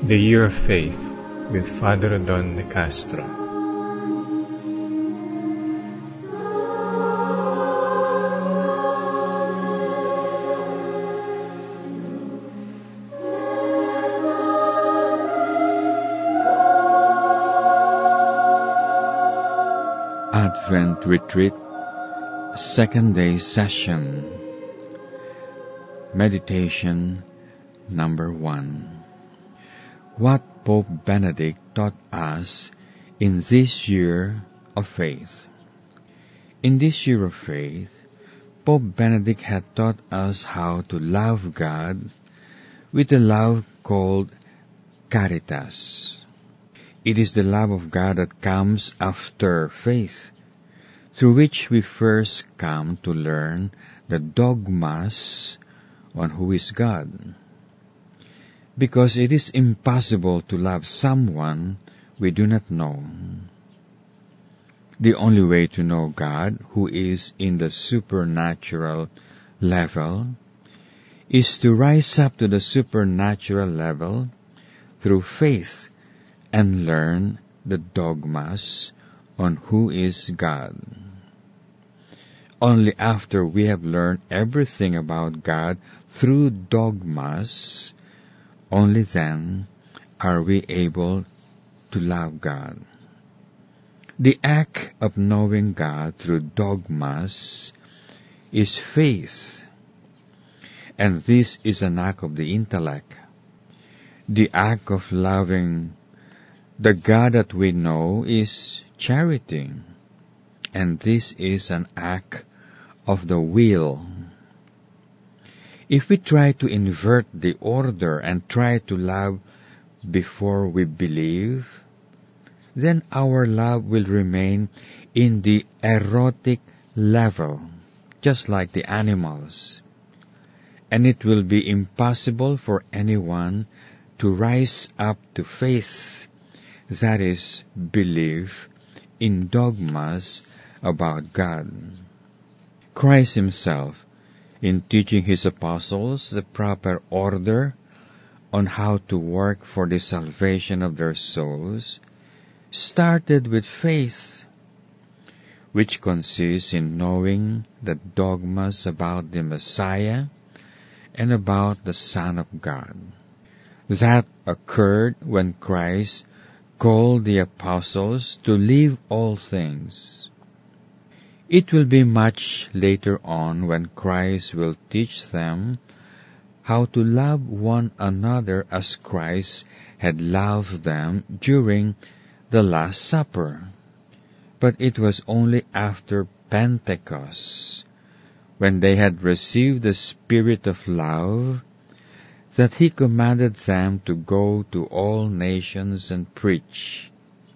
The Year of Faith with Father Rodon de Castro. Advent Retreat, Second Day Session, Meditation number 1. What Pope Benedict taught us in this year of faith. In this year of faith, Pope Benedict had taught us how to love God with a love called caritas. It is the love of God that comes after faith, through which we first come to learn the dogmas on who is God. Because it is impossible to love someone we do not know. The only way to know God, who is in the supernatural level, is to rise up to the supernatural level through faith and learn the dogmas on who is God. Only after we have learned everything about God through dogmas, only then are we able to love God. The act of knowing God through dogmas is faith, and this is an act of the intellect. The act of loving the God that we know is charity, and this is an act of the will. If we try to invert the order and try to love before we believe, then our love will remain in the erotic level, just like the animals. And it will be impossible for anyone to rise up to faith, that is, belief in dogmas about God. Christ himself, in teaching his apostles the proper order on how to work for the salvation of their souls, started with faith, which consists in knowing the dogmas about the Messiah and about the Son of God. That occurred when Christ called the apostles to leave all things. It will be much later on when Christ will teach them how to love one another as Christ had loved them during the Last Supper. But it was only after Pentecost, when they had received the Spirit of love, that he commanded them to go to all nations and preach.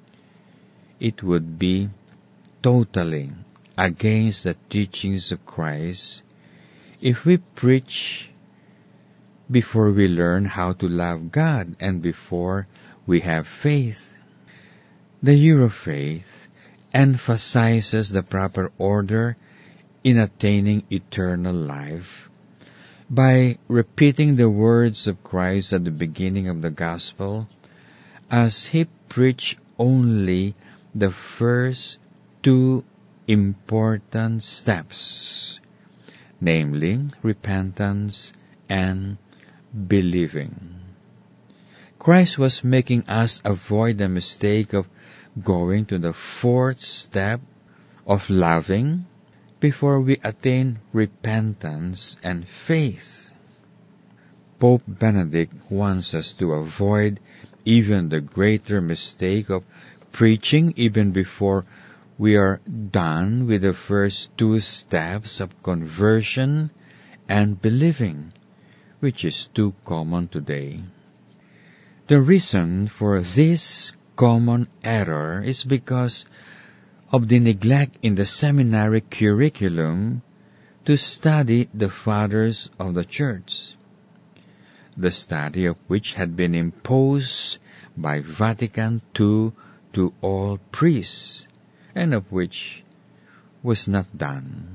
It would be totally against the teachings of Christ if we preach before we learn how to love God and before we have faith. The Year of Faith emphasizes the proper order in attaining eternal life by repeating the words of Christ at the beginning of the Gospel, as he preached only the first 2 important steps, namely repentance and believing. Christ was making us avoid the mistake of going to the 4th step of loving before we attain repentance and faith. Pope Benedict wants us to avoid even the greater mistake of preaching even before we are done with the first 2 steps of conversion and believing, which is too common today. The reason for this common error is because of the neglect in the seminary curriculum to study the Fathers of the Church, the study of which had been imposed by Vatican II to all priests, and of which was not done.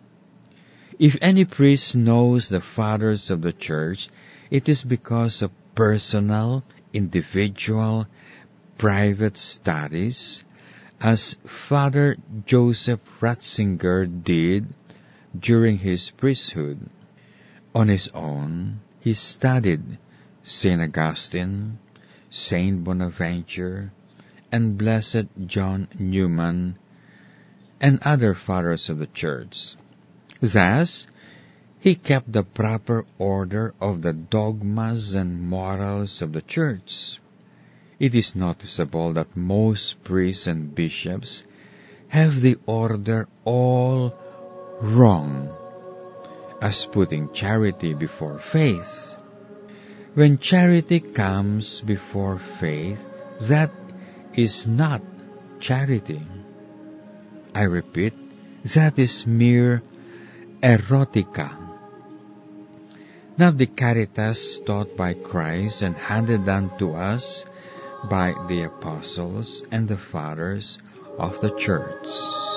If any priest knows the Fathers of the Church, it is because of personal, individual, private studies, as Father Joseph Ratzinger did during his priesthood. On his own, he studied St. Augustine, St. Bonaventure, and Blessed John Newman, and other fathers of the Church. Thus, he kept the proper order of the dogmas and morals of the Church. It is noticeable that most priests and bishops have the order all wrong, as putting charity before faith. When charity comes before faith, that is not charity. I repeat, that is mere erotica. Not the caritas taught by Christ and handed down to us by the apostles and the fathers of the Church.